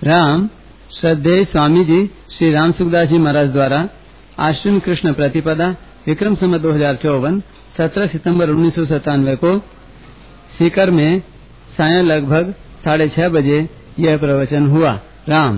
राम श्रद्धेय स्वामी जी श्री राम सुखदास जी महाराज द्वारा आश्विन कृष्ण प्रतिपदा विक्रम संवत 2054 17 सितंबर 1997 को सीकर में सायं लगभग 6:30 बजे यह प्रवचन हुआ। राम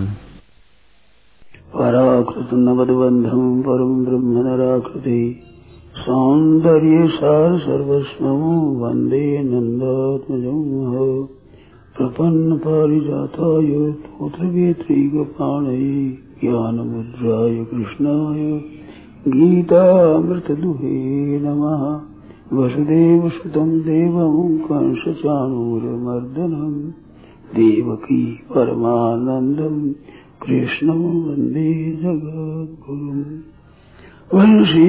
पराकृत नवद्बंधम परम ब्रह्म नराकृति सौंदर्य सार सर्वस्वं वंदे नंदात्मजं प्रपन्न पारिजाताय पुत्रवेत्रीगपाणये ज्ञानमुद्राय कृष्णाय गीतामृतदुहे नमः। वसुदेवसुतं देवं कंसचाणूरमर्दनं देवकी परमानन्दं कृष्णं वन्दे जगद्गुरुम्। वंशी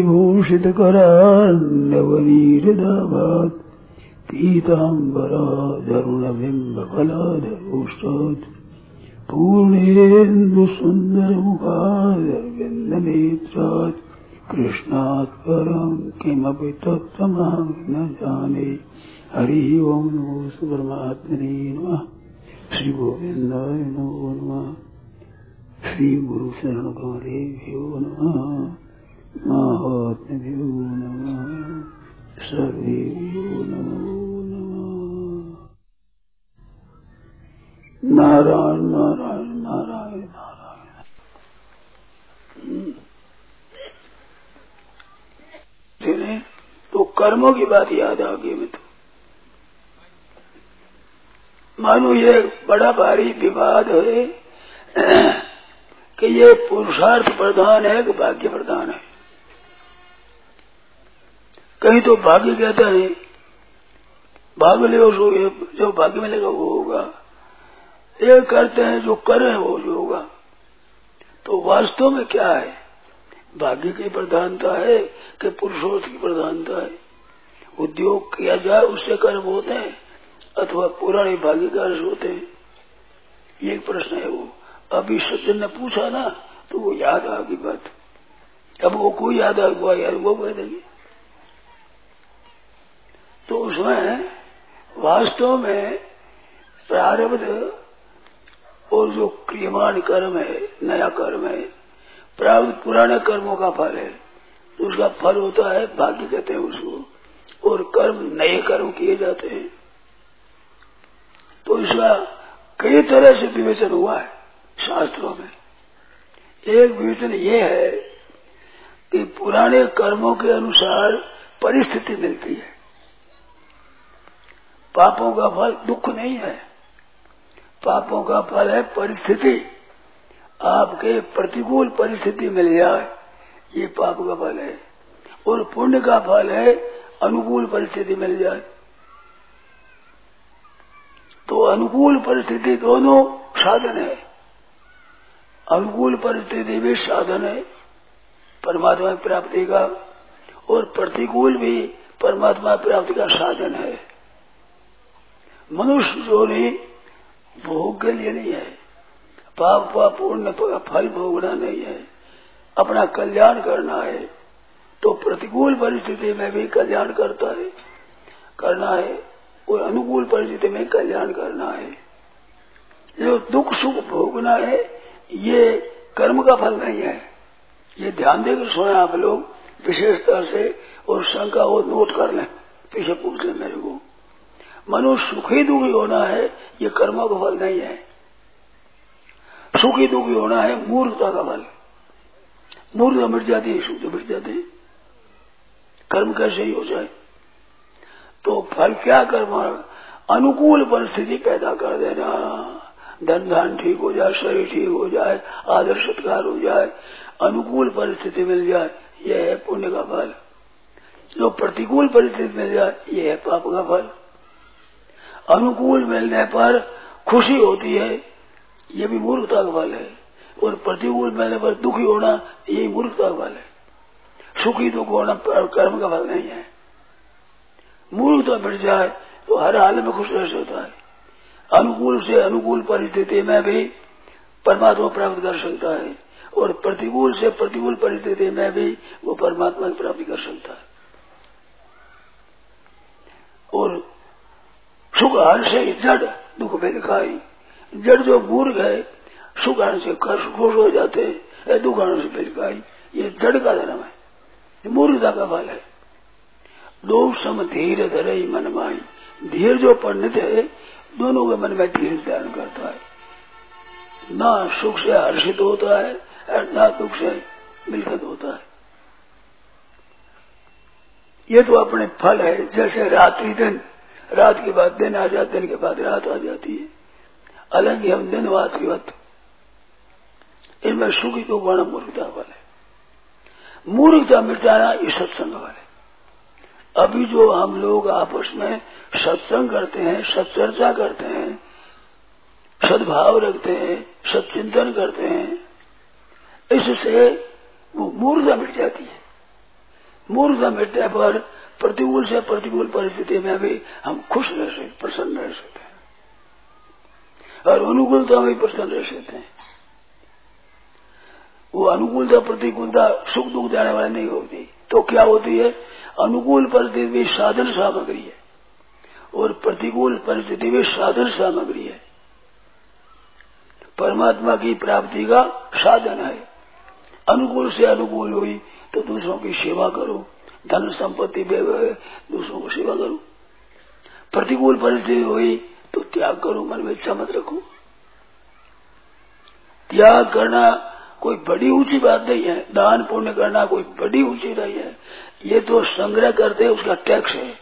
विभूषितकरान्नवनीरदाभात् पीताम्बराधरुणबिम्बफलाधरोष्टात् पूर्णेन्दुसुन्दरमुखादरविन्दनेत्रात् कृष्णात् परं किमपि तत्त्वमहं न जाने। हरि ओं नमो परमात्मने नमः। श्री गोविन्दाय नमो नमः। श्री गुरु शरण गौरेभ्यो नमः। महात्म्यो नमः। सर्वेभ्यो नमो नमः। नारायण नारायण नारायण नारायण। तो कर्मों की बात याद आ गई। मैं तो मानो ये बड़ा भारी विवाद है कि ये पुरुषार्थ प्रधान है कि भाग्य प्रधान है। कहीं तो भाग्य कहता है भाग ले जो भाग्य में लगा वो होगा, ये करते हैं जो करे वो जो होगा। तो वास्तव में क्या है? भाग्य की प्रधानता है कि पुरुषार्थ की प्रधानता है? उद्योग किया जाए उससे कर्म होते हैं अथवा पुराने भाग्य का अर्थ होते हैं? ये एक प्रश्न है। वो अभी सज्जन ने पूछा ना तो वो याद आ गई बात। अब वो कोई याद आ गया यार वो कह देंगे। तो उसमें वास्तव में प्रारब्ध और जो क्रियमाण कर्म है, नया कर्म है, प्रारब्ध पुराने कर्मों का फल है। तो उसका फल होता है भाग्य कहते हैं उसको, और कर्म नए कर्म किए जाते हैं। तो इसका कई तरह से विवेचन हुआ है शास्त्रों में। एक विवेचन ये है कि पुराने कर्मों के अनुसार परिस्थिति मिलती है। पापों का फल दुख नहीं है, पापों का फल है परिस्थिति। आपके प्रतिकूल परिस्थिति मिल जाए ये पाप का फल है, और पुण्य का फल है अनुकूल परिस्थिति मिल जाए। तो अनुकूल परिस्थिति दोनों साधन है। अनुकूल परिस्थिति भी साधन है परमात्मा की प्राप्ति का, और प्रतिकूल भी परमात्मा प्राप्ति का साधन है। मनुष्य जो नहीं भोग के लिए नहीं है, पाप व पुण्य फल भोगना नहीं है, अपना कल्याण करना है। तो प्रतिकूल परिस्थिति में भी कल्याण करना है, और अनुकूल परिस्थिति में कल्याण करना है। जो दुख सुख भोगना है ये कर्म का फल नहीं है। ये ध्यान देकर सुने आप लोग विशेषता से, और शंका हो नोट कर लें, पीछे पूछ लें मेरे को। मनुष्य सुखी दुखी होना है ये कर्मों का फल नहीं है। सुखी दुखी होना है मूर्खता का फल। मूर्खता मिट जाती है, सुख मिट जाती है। कर्म कैसे ही हो जाए? तो फल क्या कर्म? अनुकूल परिस्थिति पैदा कर देना, धन धान ठीक हो जाए, शरीर ठीक हो जाए, आदर सत्कार हो जाए, अनुकूल परिस्थिति मिल जाए, यह है पुण्य का फल। जो प्रतिकूल परिस्थिति मिल जाए यह है पाप का फल। अनुकूल मिलने पर खुशी होती है ये भी मूर्खता का फल है, और प्रतिकूल मिलने पर दुखी होना यही मूर्खता का फल है। सुखी दुख होना कर्म का फल नहीं है। मूर्खता मिट जाए तो हर हाल में खुश रह सकता है। अनुकूल से अनुकूल परिस्थिति में भी परमात्मा प्राप्त कर सकता है, और प्रतिकूल से प्रतिकूल परिस्थिति में भी वो परमात्मा की प्राप्ति कर सकता है। और सुख हर से जड़ दुख भेद खाई, जड़ जो मूर्ख है सुख आने से खुश हो जाते हैं, दुख आने से बिलकाई, ये जड़ का धर्म है, ये मूर्खता का फल है। दो सम धीर धरे मन माई, धीर जो पंडित है दोनों के मन में धीर धारण करता है, ना सुख से हर्षित होता है और ना दुख से मिलकत होता है। ये तो अपने फल है, जैसे रात्रि दिन, रात के बाद दिन आ जाता, दिन के बाद रात आ जाती है, अलग ही हम दिन रात्रिवत, इनमें सुख ही तो बड़ा मूर्खता फल है। मूर्खता मिटाना ये सत्संग फल है। अभी जो हम लोग आपस में सत्संग करते हैं, सत्चर्चा करते हैं, सद्भाव रखते हैं, सत्चिंतन करते हैं, इससे वो मूर्खता मिट जाती है। मूर्खता मिटने पर प्रतिकूल से प्रतिकूल परिस्थिति में भी हम खुश रह सकते, प्रसन्न रह सकते हैं, और अनुकूलता में प्रसन्न रह सकते हैं। वो अनुकूलता प्रतिकूलता सुख दुख देने वाली नहीं होती, तो क्या होती है? अनुकूल परिस्थिति भी साधन सामग्री है और प्रतिकूल परिस्थिति भी साधन सामग्री है, परमात्मा की प्राप्ति का साधन है। अनुकूल से अनुकूल हुई तो दूसरों की सेवा करो, धन संपत्ति दूसरों को सेवा करो। प्रतिकूल परिस्थिति हुई तो त्याग करो, मन में इच्छा मत रखो। त्याग करना कोई बड़ी ऊंची बात नहीं है, दान पुण्य करना कोई बड़ी ऊंची नहीं है, ये तो संग्रह करते हैं उसका टैक्स है।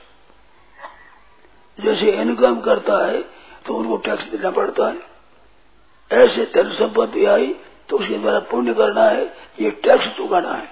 जैसे इनकम करता है तो उनको टैक्स देना पड़ता है, ऐसे धन संपत्ति आई तो उसके द्वारा पुण्य करना है, ये टैक्स चुकाना है।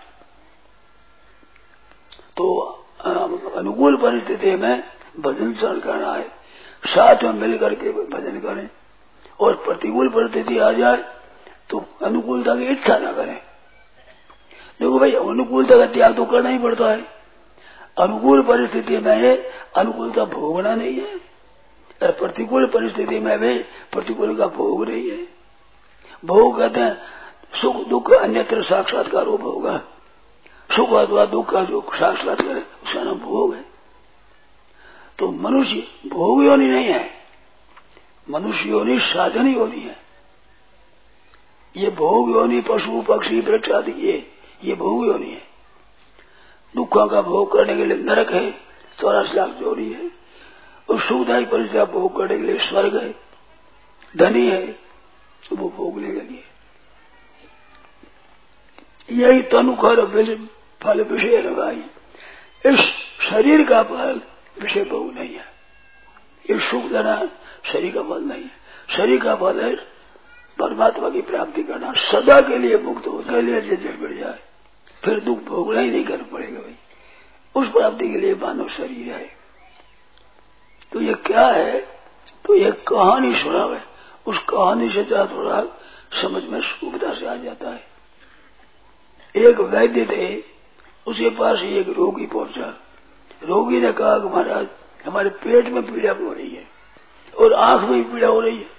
तो अनुकूल परिस्थिति में भजन श्रवण करना है, साथ में मिलकर के भजन करें, और प्रतिकूल परिस्थिति आ जाए तो अनुकूलता की इच्छा न करें। देखो भाई, अनुकूलता का त्याग तो करना ही पड़ता है। अनुकूल परिस्थिति में अनुकूलता भोगना नहीं है, और प्रतिकूल परिस्थिति में भी प्रतिकूल का भोग नहीं है। भोग कहते हैं सुख दुख अन्यत्र साक्षात्कार होगा, सुख अथवा दुख का जो साक्षात्कार है उसका नाम भोग है। तो मनुष्य भोग योनि नहीं है, मनुष्य योनि साधन योनि है। ये भोग योनि पशु पक्षी वृक्ष आदि ये भोग योनि है। दुखों का भोग करने के लिए नरक है, 84 लाख योनि है, और सुखदायी परिस्थिति का भोग करने के लिए स्वर्ग है, धनी है तो वो भोगने के लिए। यही तनुखर फल विषय लगाई, इस शरीर का फल विषय भोग नहीं है। ये सुख देना शरीर का फल नहीं है, शरीर का फल है परमात्मा की प्राप्ति करना, सदा के लिए मुक्त हो के लिए जड़ बढ़ जाए, फिर दुख भोगना ही नहीं करना पड़ेगा भाई। उस प्राप्ति के लिए मानव शरीर है। तो ये क्या है? तो ये कहानी सुना है, उस कहानी से जरा थोड़ा समझ में सुविधा से आ जाता है। एक वैद्य थे, उसके पास एक रोगी पहुंचा। रोगी ने कहा कि महाराज हमारे पेट में पीड़ा हो रही है और आंख में भी पीड़ा हो रही है,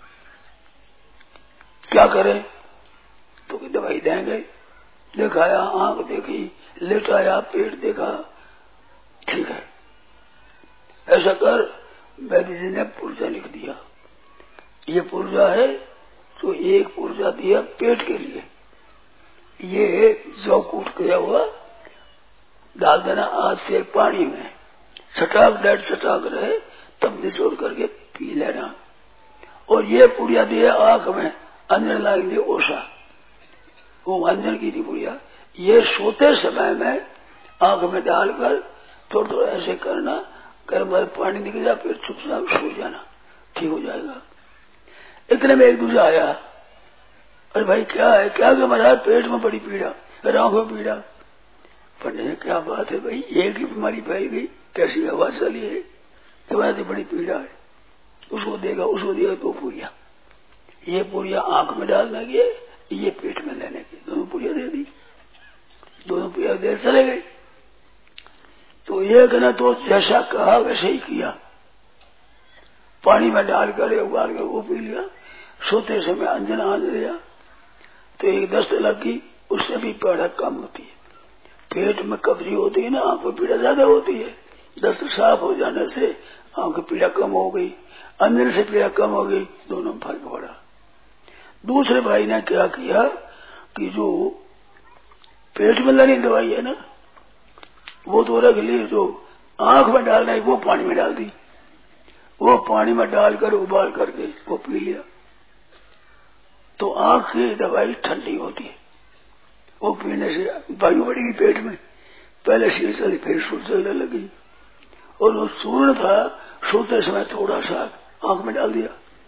क्या करें? तो दवाई देंगे। दिखाया, आंख देखी, लेटाया, पेट देखा, ठीक है ऐसा कर। वैद्य जी ने पुर्जा लिख दिया, ये पुर्जा है तो एक पुर्जा दिया पेट के लिए, ये जौ कूट गया हुआ डाल देना आज से पानी में, छटाक डेढ़ छटाक रहे तब निचोड़ करके पी लेना। और ये पुड़िया दिया आंख में अंजन लाएंगे ओषा, वो अंजन की थी पुड़िया, ये सोते समय में आंख में डालकर थोड़ा थोड़ा ऐसे करना, गर्म पानी निकल जाए फिर चुपचाप सो जाना, ठीक हो जाएगा। इतने में एक दूसरा आया, अरे भाई क्या है? क्या कि महाराज पेट में बड़ी पीड़ा, आंखों में पीड़ा। पंडित ने क्या बात है भाई, एक ही बीमारी फैल गई, कैसी हवा चली है, तुम्हारी बड़ी पीड़ा है। उसको देगा, उसको दिया दो पूरिया, ये पूरिया आंख में डालने की, ये पेट में लेने की, दोनों पूरिया दे दी, दोनों पूरिया दे चले गए। तो एक ने तो जैसा कहा वैसे ही किया, पानी में डालकर उबाल कर वो पी लिया, सोते समय अंजन आन लिया तो एक दस्त लगी, उससे भी पीड़ा कम होती है। पेट में कब्जी होती है ना, आंख में पीड़ा ज्यादा होती है, दस्त साफ हो जाने से आंख की पीड़ा कम हो गई। अंदर से पीड़ा कम हो गई, दोनों में फर्क पड़ा। दूसरे भाई ने क्या किया कि जो पेट में लानी दवाई है ना, वो तो रख ली, जो आंख में डालना है वो पानी में डाल दी। वो पानी में डालकर उबाल करके वो पी लिया, तो आंख की दवाई ठंडी होती है। वो पीने से वायु बढ़ेगी पेट में, पहले शीर चली फिर सूर चलने लगी। और वो सूर्ण था, सोते समय थोड़ा सा आंख में डाल दिया,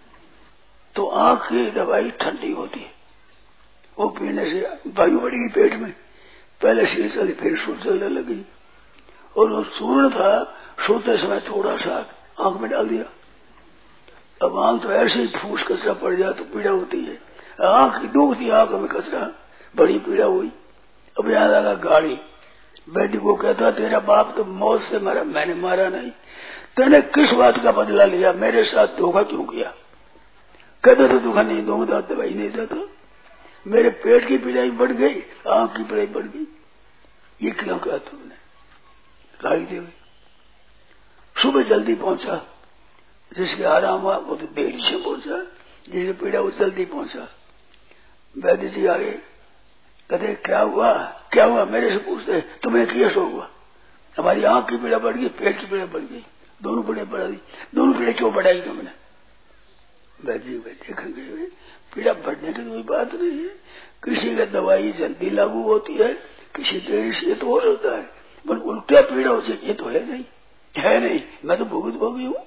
तो आंख की दवाई ठंडी होती है। वो पीने से वायु बढ़ेगी पेट में, पहले शीर चली फिर सूर चलने लगी। और वो सूर्ण था, सोते समय थोड़ा सा आंख में डाल दिया। अब आंख तो ऐसे ही फूस कचरा पड़ जाए तो पीड़ा होती है। आंख की दुखती, आंख में कचरा, बड़ी पीड़ा हुई। अब याद लगा गाड़ी, वैद्य को कहता तेरा बाप तो मौत से मरा, मैंने मारा नहीं, तेने किस बात का बदला लिया, मेरे साथ धोखा क्यों किया? कहते तो धोखा नहीं दूंगा, दवाई नहीं देता, मेरे पेट की पीड़ाई बढ़ गई, आंख की पीड़ाई बढ़ गई, ये क्यों कहा तुमने? गाड़ी दे गई। सुबह जल्दी पहुंचा, जिसके आराम हुआ वो तो देरी से पहुंचा, जिसकी पीड़ा वो जल्दी पहुंचा। वैद्य जी आगे, कहते क्या हुआ क्या हुआ, मेरे से पूछते तुम्हें क्या शो हुआ? हमारी आंख की पीड़ा बढ़ गई, पेट की पीड़ा बढ़ गई, दोनों पीड़ा बढ़ा दी। दोनों पीड़ा क्यों बढ़ाई तुमने? वैद्य जी देखेंगे, पीड़ा बढ़ने की कोई बात नहीं है, किसी का दवाई जल्दी लागू होती है, किसी देरी से तो हो सकता है, पर उल्टा पीड़ा हो सकती ये तो है नहीं, मैं तो भुगत भोगी हूँ।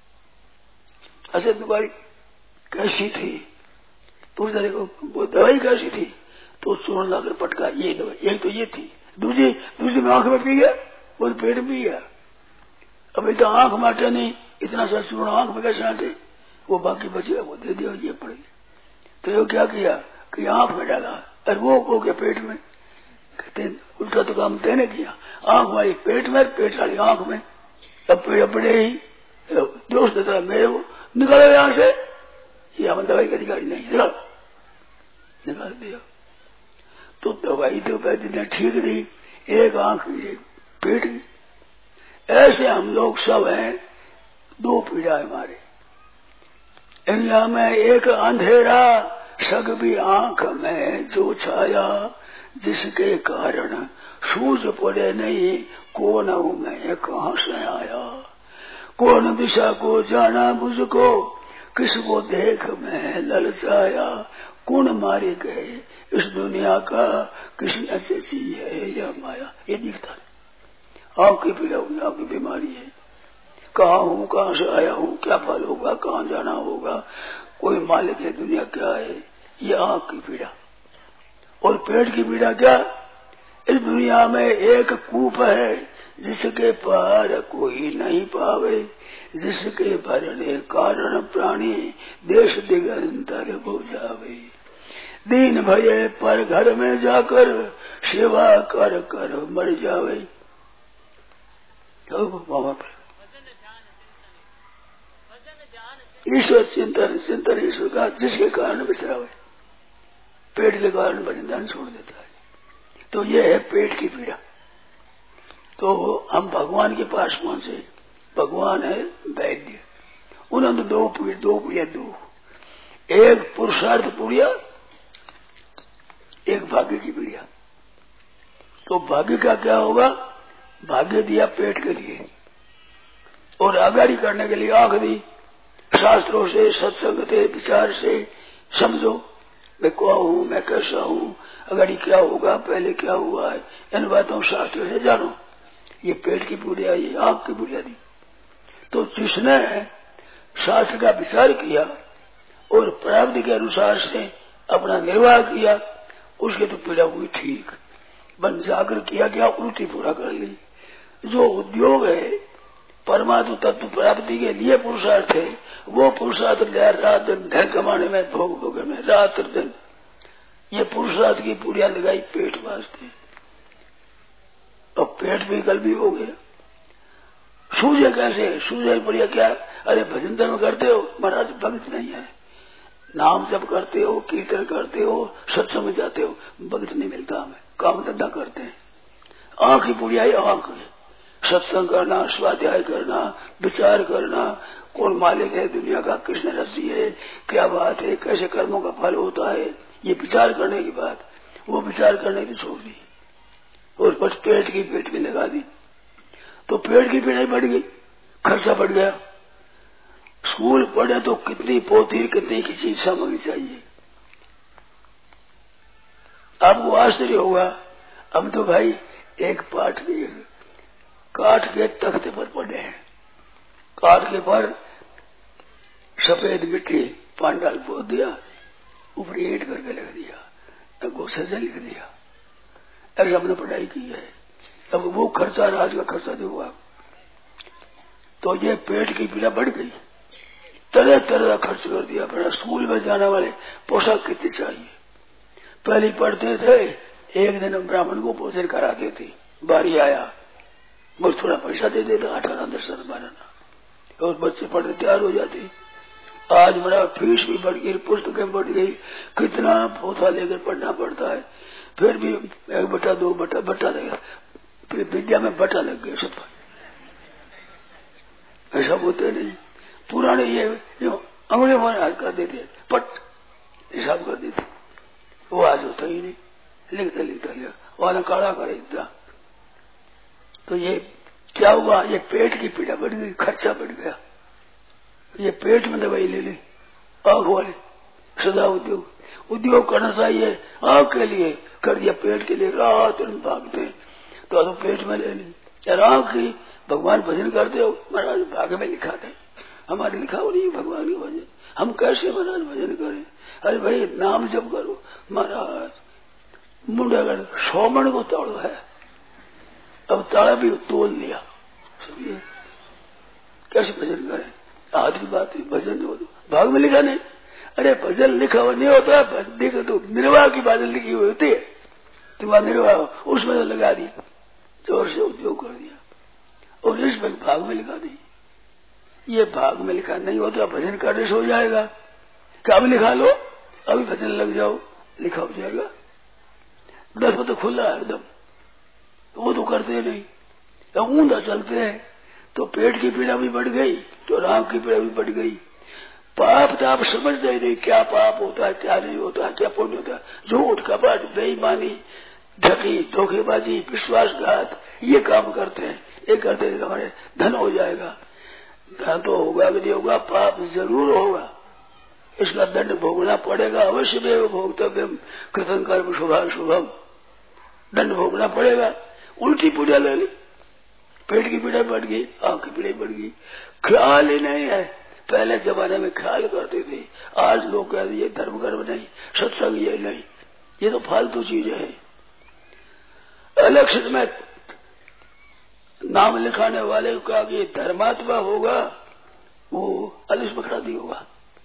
अच्छा तुम्हारी कैसी थी? पूछा देखो वो दवाई कैसी थी? तो चूर्ण लाकर पटका, ये दवाई, एक तो ये थी, दूसरी में आंख में पी गया, वो तो पेट में पी गया। अभी तो आंख में आटे नहीं, इतना सा चूर्ण आंख में कैसे आटे? वो बाकी बचेगा वो दे दिया, ये पड़ गया। तो ये क्या किया कि आंख में डाला, और वो क्या पेट में? कहते उल्टा तो काम देने किया, आंख वाली पेट में, पेट वाली आंख में। अब पेड़ बड़े ही दोष देता है मेरे को, निकालो यहां से, ये हम दवाई का अधिकारी नहीं, निकाल दिया। तो दवाई तो वैद्य ने ठीक दी, एक आंख एक पेट की। ऐसे हम लोग सब हैं, दो पीड़ा हमारे इंडिया में। एक अंधेरा सग भी आंख में जो छाया, जिसके कारण सूझ पड़े नहीं कौन हूं मैं कहां से आया। कौन दिशा को जाना मुझको, किसको देख मैं ललचाया। कौन मारे गए इस दुनिया का, किसी अच्छी है या माया। ये दिखता है आंख की पीड़ा हुई, आंख की बीमारी है। कहाँ हूँ, कहाँ से आया हूँ, क्या फल होगा, कहाँ जाना होगा, कोई मालिक है दुनिया क्या है, ये आंख की पीड़ा। और पेट की पीड़ा क्या? इस दुनिया में एक कूप है, जिसके पार कोई नहीं पावे, जिसके भरने कारण प्राणी देश दिगंतर हो जावे। दीन भये पर घर में जाकर सेवा कर कर मर जावे। ईश्वर चिंतन ईश्वर का, जिसके कारण विसरावे, पेट के कारण भजन ध्यान छोड़ देता है। तो ये है पेट की पीड़ा। तो हम भगवान के पास पहुंचे, भगवान है वैद्य, उन्होंने दो पीड़ा दो, एक पुरुषार्थ पीड़ा, एक भाग्य की पीड़ा। तो भाग्य का क्या होगा? भाग्य दिया पेट के लिए और आगाड़ी करने के लिए आंख दी, शास्त्रों से, सत्संग से, विचार से समझो मैं कौन हूँ, मैं कैसा हूँ, अगाड़ी क्या होगा, पहले क्या हुआ है, इन बातों शास्त्र से जानो। ये पेट की पीड़ा, ये आंख की पीड़ा दी। तो जिसने शास्त्र का विचार किया और प्राप्ति के अनुसार से अपना निर्वाह किया, उसके तो पीड़ा हुई ठीक, बन जाकर किया गया उल्टी पूरा कर ली। जो उद्योग है परमात्म तत्व प्राप्ति के लिए पुरुषार्थ है, वो पुरुषार्थ रात दिन धन कमाने में, भोग में, रात दिन ये पुरुषार्थ की पूरिया लगाई पेट वास्ते। अब पेट भी कल भी हो गया। सूझे कैसे? सूझे बढ़िया क्या? अरे भजन धर्म करते हो महाराज, भक्त नहीं है, नाम जप करते हो, कीर्तन करते हो, सत्संग में जाते हो, भक्त नहीं मिलता हमें, काम धंधा करते हैं। आंख की पुड़िया, आंख सत्संग करना, स्वाध्याय करना, विचार करना, कौन मालिक है दुनिया का, किसने रची है, क्या बात है, कैसे कर्मों का फल होता है, ये विचार करने की बात, वो विचार करने की छोड़ दी और बस पेट में लगा दी। तो पेट की पीड़ाई बढ़ गई, खर्चा बढ़ गया। स्कूल पढ़े तो कितनी पोथी, कितनी की चीज सामग्री चाहिए। आपको आश्चर्य होगा, हम तो भाई एक पाठ भी काठ के तख्ते पर पढ़े हैं, काठ के पर सफेद मिट्टी पानी डाल पोत दिया, ऊपर ईंट करके लग दिया, तब गोसर्जन लिख दिया। ऐसा हमने पढ़ाई की है। अब वो खर्चा, आज का खर्चा जो हुआ, तो ये पेट की पीड़ा बढ़ गई, तरह तरह का खर्च कर दिया। पड़ा स्कूल में जाने वाले पोशाक कितनी चाहिए, पहले पढ़ते थे, एक दिन हम ब्राह्मण को भोजन कराते थे, बारी आया बस थोड़ा पैसा दे देता, 18, 10, 12, और बच्चे पढ़ने तैयार हो जाते। आज बड़ा फीस भी बढ़ गई, पुस्तकें बढ़ गई, कितना पोथा लेकर पढ़ना पड़ता है। फिर भी 1 बटा 2 बटा लगा, फिर विद्या में बटा लग गया सब। ऐसा होते नहीं, पुराने ये अंग्रेज हमारे हाथ कर देते, पट हिसाब कर देते, वो आज होता ही नहीं, लिखता गया वाला काला कर इतना। तो ये क्या हुआ, ये पेट की पीड़ा बढ़ गई, खर्चा बढ़ गया। ये पेट में दवाई ले ली, आंख वाले सदा उद्योग करना चाहिए, आंख के लिए कर दिया, पेट के लिए रात दिन भागते, तो पेट में ले ली। यार आंख की भगवान भजन करते हो महाराज, भाग्य में लिखा था, हमारे लिखा हो नहीं भगवान की भजन, हम कैसे महाराज भजन करें। अरे भाई नाम जप करो महाराज, मुंडा कर 100 मन को तोड़ है, अब ताड़ा भी तोल लिया, कैसे भजन करें। आज की बात है, भजन हो भाग में लिखा नहीं। अरे भजन लिखा हुआ नहीं होता, देखो तो निर्वाह की बात लिखी हुई होती है, तुम्हारा निर्वाह उसमें तो लगा दिया, जोर से उद्योग कर दिया, और इसमें भाग में लिखा दी। ये भाग में लिखा नहीं होता, भजन करने से हो जाएगा, क्या अभी लिखा लो, अभी भजन लग जाओ, लिखा हो जाएगा। 10 में तो खुला है एकदम, वो तो करते नहीं, ऊंधा चलते हैं, तो पेट की पीड़ा भी बढ़ गई, तो राम की पीड़ा भी बढ़ गई। पाप तो आप समझते ही नहीं, क्या पाप होता है, क्या नहीं होता है, क्या पुण्य होता है। झूठ, कपट, बेईमानी, ठगी, धोखेबाजी, विश्वासघात, ये काम करते हैं। ये करते हैं हमारे धन हो जाएगा, धन तो होगा कि नहीं होगा, पाप जरूर होगा, इसका दंड भोगना पड़ेगा। अवश्य में भोगतव्यम कृतं कर्म शुभम, दंड भोगना पड़ेगा। उल्टी पूजा ले ली, पेट की पीड़ा बढ़ गई, आंख की पीड़ा बढ़ गई, ख्याल ही नहीं है। पहले जमाने में ख्याल करते थे, आज लोग कहते ये धर्म कर्म नहीं, सत्संग ये नहीं, ये तो फालतू चीजें हैं। इलेक्शन में नाम लिखाने वाले को कहा कि धर्मात्मा होगा, वो अलिस में खड़ा नहीं होगा,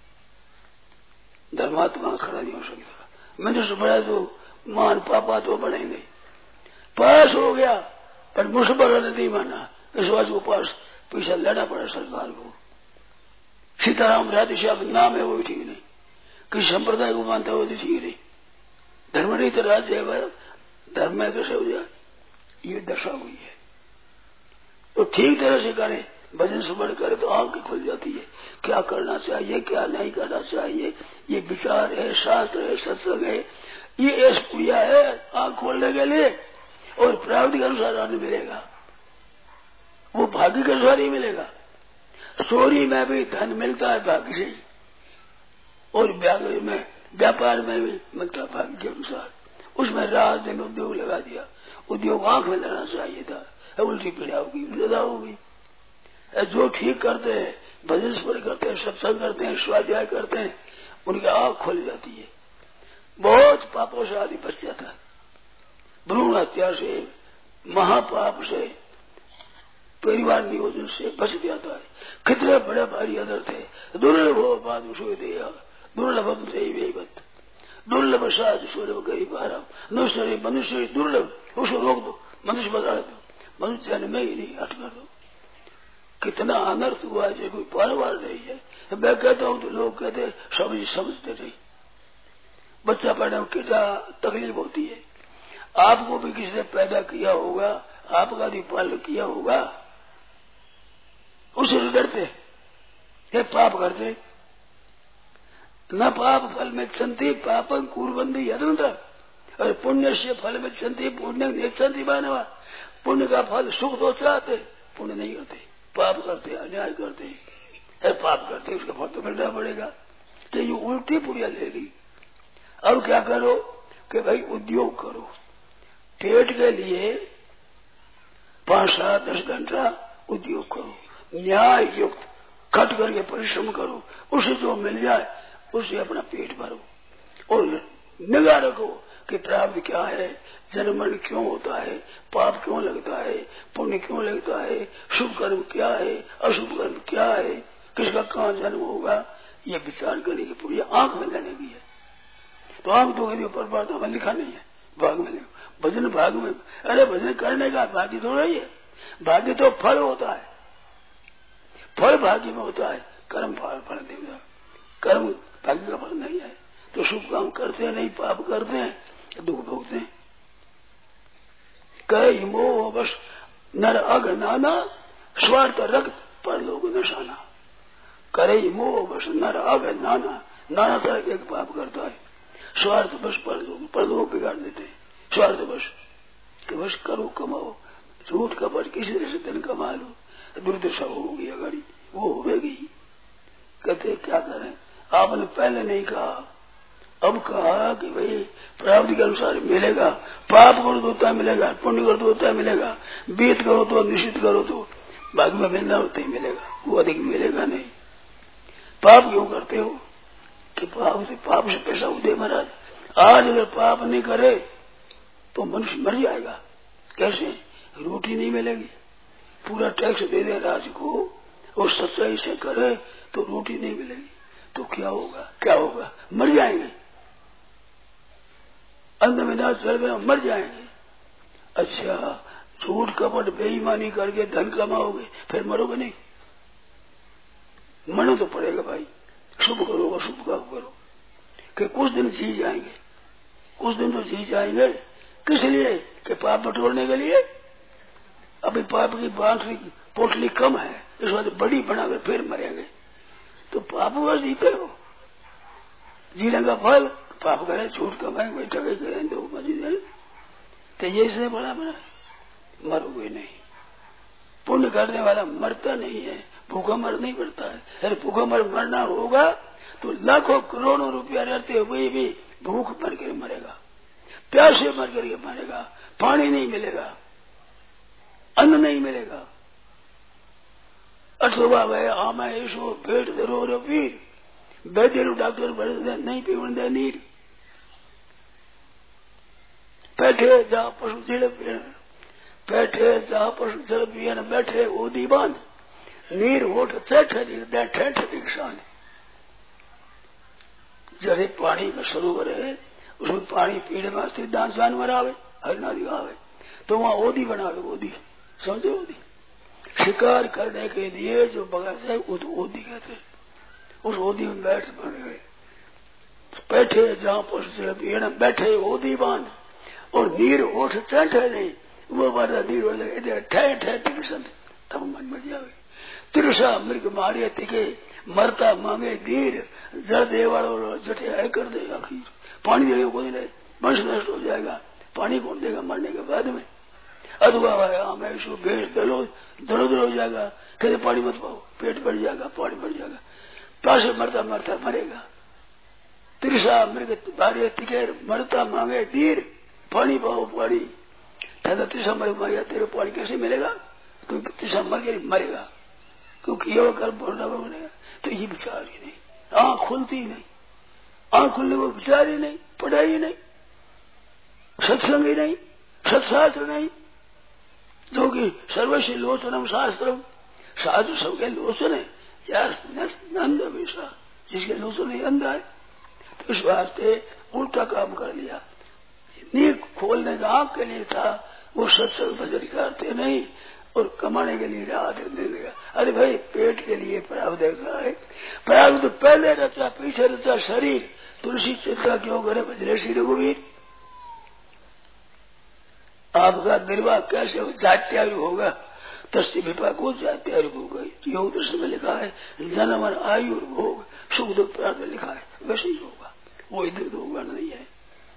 धर्मात्मा खड़ा नहीं हो सकता। मैंने बड़ा तो मान पापा तो बढ़ेंगे, पास हो गया पर मुसलमान ने नहीं माना, इस बात को पास पीछे लेना पड़ा सरकार को। सीताराम राधे श्याम नाम है वो भी ठीक नहीं, किसी संप्रदाय को मानता है वो भी ठीक नहीं, धर्म नहीं तो राज्य है, धर्म में कैसे हो जाए, ये दशा हुई है। तो ठीक तरह से करें, भजन स्मरण करे तो आंख खुल जाती है, क्या करना चाहिए, क्या नहीं करना चाहिए, ये विचार है, शास्त्र है, सत्संग है, ये पूजा है आंख खोलने के लिए, और प्राप्ति के अनुसार आने मिलेगा, वो भाग्य के अनुसार ही मिलेगा। चोरी में भी धन मिलता है भाग्य से, और व्यापार में भी मिलता है भाग्य के अनुसार। उसमें रात दिन उद्योग लगा दिया, उद्योग आंख में लगाना चाहिए था, उल्टी पीड़ा होगी, ज्यादा होगी। जो ठीक करते हैं, भजन स्मरण करते हैं, सत्संग करते हैं, स्वाध्याय करते हैं, उनकी आंख खुल जाती है। बहुत पापों से आदि बच जाता है, भ्रूण हत्या से, महापाप से, परिवार नियोजन से बच जाता है। कितने बड़े भारी अदर थे, दुर्लभ हो बाद दिया, दुर्लभम से दुर्लभ साज सूर्य गरीब आराम, मनुष्य मनुष्य दुर्लभ, उसको रोक दो, मनुष्य बता दो, मनुष्य जन्म में ही नहीं, हट कर दो। कितना अनर्थ हुआ है, कोई परवार नहीं है। मैं कहता हूँ तो लोग कहते समझते नहीं, बच्चा पैदा में कितना तकलीफ होती है। आपको भी किसी ने पैदा किया होगा, आपका भी पालन किया होगा, उसे डरते ये पाप करते न पाप फल में क्षंति पापं कुर्वन्ति यदंत और पुण्य से फल में क्षंति पुण्य नेक्षंति मानवा। पुण्य का फल सुख तो चाहते, पुण्य नहीं करते, पाप करते, अन्याय करते, पाप करते, उसका फल तो मिलना पड़ेगा। तो ये उल्टी पुड़िया ले ली। अब क्या करो कि भाई उद्योग करो, पेट के लिए 5-7-10 घंटा उद्योग करो, न्याय युक्त खट करके परिश्रम करो, उसे जो मिल जाए उससे अपना पेट भरो और निगाह रखो कि प्राप्त क्या है, जन्म मरण क्यों होता है, पाप क्यों लगता है, पुण्य क्यों लगता है, शुभ कर्म क्या है, अशुभ कर्म क्या है, किसका कहाँ जन्म होगा, ये विचार करने की पूरी आंख में लेने की है। तो आंख तो कभी परमात्मा में लिखा नहीं है, भाग में लिखो, भजन भाग में। अरे भजन करने का भाग्य थोड़ा ही है, भाग्य तो फल होता है, फल भाग्य में होता है, कर्म फल देगा, कर्म भाग्य का फल नहीं है। तो शुभ काम करते हैं नहीं, पाप करते हैं, दुख भोगते हैं। कई मोह बस नर अग नाना स्वार्थ रक्त पर लोग नशाना। करे मोह बस नर अग नाना, नाना तरह के पाप करता है, स्वार्थ बस पर लोग बिगाड़ देते हैं, स्वार्थ बस कि बस करो कमाओ, झूठ कपट किसी तरह से धन कमा लो, दुर्दशा होगी अगाड़ी, वो होगी। कहते क्या करें, आपने पहले नहीं कहा, अब कहा कि भाई प्राप्ति के अनुसार मिलेगा, पाप करो तो होता मिलेगा, पुण्य करो तो होता मिलेगा, बीत करो तो निश्चित करो तो भाग में मिलना होता ही मिलेगा, वो अधिक मिलेगा नहीं। पाप क्यों करते हो कि पाप से पैसा उदय महाराज। आज अगर पाप नहीं करे तो मनुष्य मर जाएगा। कैसे? रोटी नहीं मिलेगी, पूरा टैक्स दे दे राज को और सच्चाई से करे तो रोटी नहीं मिलेगी, तो क्या होगा, क्या होगा, मर जाएंगे, अंध में ना जल में मर जाएंगे। अच्छा, झूठ कपट बेईमानी करके धन कमाओगे, फिर मरोगे नहीं, मरना तो पड़ेगा भाई। शुभ करो अशुभ काम करो कि कुछ दिन जी जाएंगे, कुछ दिन तो जी जाएंगे। किस लिए? कि पाप बटोरने के लिए। अभी पाप की बांटली पोटली कम है, इस वजह बड़ी बनाकर फिर मरेंगे, तो पाप बस जीते हो। जीने का फल पाप करें, झूठ कमाएं, बैठा करें, दो मजीद, तो ये इसने बड़ा मरोगे नहीं। पुण्य करने वाला मरता नहीं है, भूखा मर नहीं पड़ता है। अरे भूखा मरना होगा तो लाखों करोड़ों रुपया रहते हुए भी भूख मर कर मरेगा, प्यासे मर करके मरेगा, पानी नहीं मिलेगा, अन्न नहीं मिलेगा। अथवा वह आमा ऐसो पेट धरो वीर वैद्य डॉक्टर बड़े नहीं पीवन दे नीर। बैठे जहाँ पशु जल पियन, बैठे जहाँ पशु जल पियन, बैठे ओदी बांध नीर होठ ठेठ दिशान। जैसे पानी में सरोवर है, उसमें पानी पीने वास्ते दान जानवर आवे, हरनादी आवे, तो वहाँ ओदी बना लो, ओदी समझो, ओदी शिकार करने के लिए जो बगल है वो तो ओदी कहते हैं। उस ओदी में बैठ बन गए, बैठे जहाँ पर बैठे ओदी बांध और नीर ओठ चढ़े नहीं, वो बाधा नीर हो जाए ठह ठह तिरसन, तब मन मर जावे। तिरसा मृग मारे तिके मरता मांगे नीर, जल दे वालों जटे है कर दे आखिर। पानी देने कोई नहीं, वंश नष्ट हो जाएगा, पानी कौन देगा मरने के बाद में। अथवा भेज दलो दड़ो हो जाएगा, कहते पानी मत पाओ, पेट बढ़ जाएगा, पानी बढ़ जाएगा, प्यासे मरता मरता मरेगा। तिरसा मृग भारे तिकेर मरता मांगे नीर, पानी पाओ पानी। तिरसा मृग मर गया, तेरे पानी कैसे मिलेगा? क्योंकि तिरसा मर के मरेगा, क्योंकि ये कर्म भरना बनेगा। तो ये विचार ही नहीं, आंख खुलती नहीं, आंख खुलने को विचार ही नहीं, पढ़ाई नहीं, सत्संग ही नहीं, सत्शास्त्र नहीं, जो कि सर्वस्व लोचनम शास्त्रम, साधु सबके लोचन है यार, अंध हमेशा जिसके लोचन ही अंधा है। तो इस वास्ते उल्टा काम कर लिया। नीक खोलने का आंख के लिए था, वो सत्संग भजन करते नहीं और कमाने के लिए राह देने का। अरे भाई पेट के लिए प्राप्त देखा है, प्राप्त तो पहले रचा पीछे रचा शरीर, तुलसी चिंता क्यों करे भजरे श्री रघुवीर। आपका निर्वाह कैसे जात्यायु होगा तस्सी विपाक हो जाए प्यारी हो गई। योग दर्शन में लिखा है जन्म और आयु और भोग सुख दुख प्राप्त लिखा है, वैसे ही होगा। वो इधर होगा नहीं है।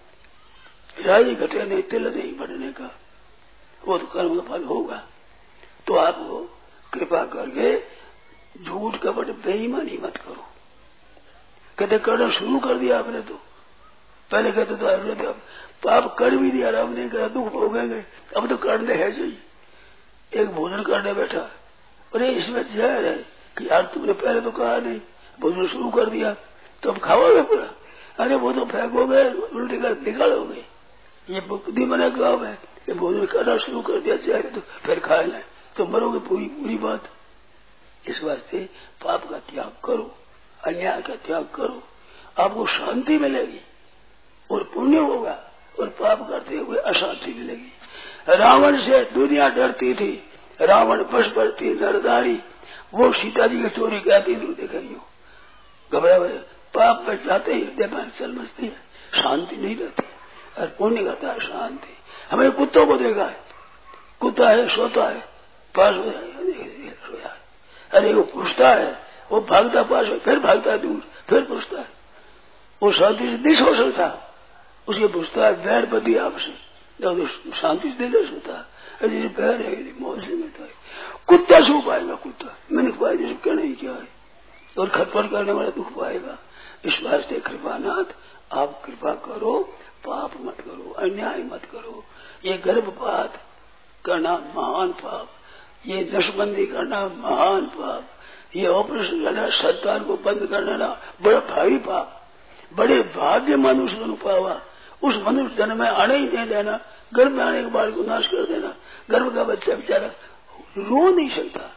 राजी घटे नहीं, तिल नहीं बढ़ने का, वो तो कर्म का फल होगा। तो आपको कृपा करके झूठ कपट बेईमानी मत करो। कहते करना शुरू कर दिया आपने, तो पहले कहते तो पाप कर भी दिया, राम नहीं करा, दुख भोगेंगे, अब तो करने है जी। एक भोजन करने बैठा, अरे इसमें जहर है कि यार तुमने पहले तो कहा नहीं, भोजन शुरू कर दिया तो अब खाओगे पूरा। अरे वो तो फेंकोगे, उल्टी कर निकालोगे। ये बुद्धि मैंने कहा है कि भोजन करना शुरू कर दिया जहर तो फिर खा लें तो मरोगे, पूरी बात। इस वास्ते पाप का त्याग करो, अन्याय का त्याग करो, आपको शांति मिलेगी और पुण्य होगा, और पाप करते हुए अशांति मिलेगी। रावण से दुनिया डरती थी, रावण बस पड़ती नरदारी, वो सीता जी की चोरी कहती थी, देखिए घबरा पाप में जाते ही हृदय में चल मचती है, शांति नहीं रहती, और पुण्य करता है शांति। हमें कुत्तों को देखा है, कुत्ता है सोता है, पास हो जाए सोया है, अरे वो पूछता है, वो भागता पास है, फिर भागता है दूर, फिर पूछता है, वो शांति से नहीं सो सकता, उसे पूछता है बैर बदी आपसे, जब शांति से नहीं सोता है, जैसे बैर है मौज से मिलता है। कुत्ता सो पाएगा, कुत्ता मैंने पाया जैसे कहना ही क्या है, और खटपट करने वाला दुख पाएगा। इस वास्ते कृपानाथ आप कृपा करो, पाप मत करो, अन्याय मत करो। ये गर्भपात करना महान पाप, ये नशबंदी करना महान पाप, ये ऑपरेशन करना, सरकार को बंद करना बड़ा भारी पाप। बड़े भाग्य मनुष्य को पावा, उस मनुष्य जन्म में आने ही नहीं देना, गर्भ में आने के बाद को नाश कर देना। गर्भ का बच्चा बेचारा रो नहीं सकता,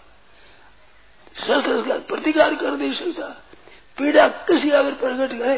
सत्य का प्रतिकार कर नहीं सकता, पीड़ा किसी अगर प्रकट करे।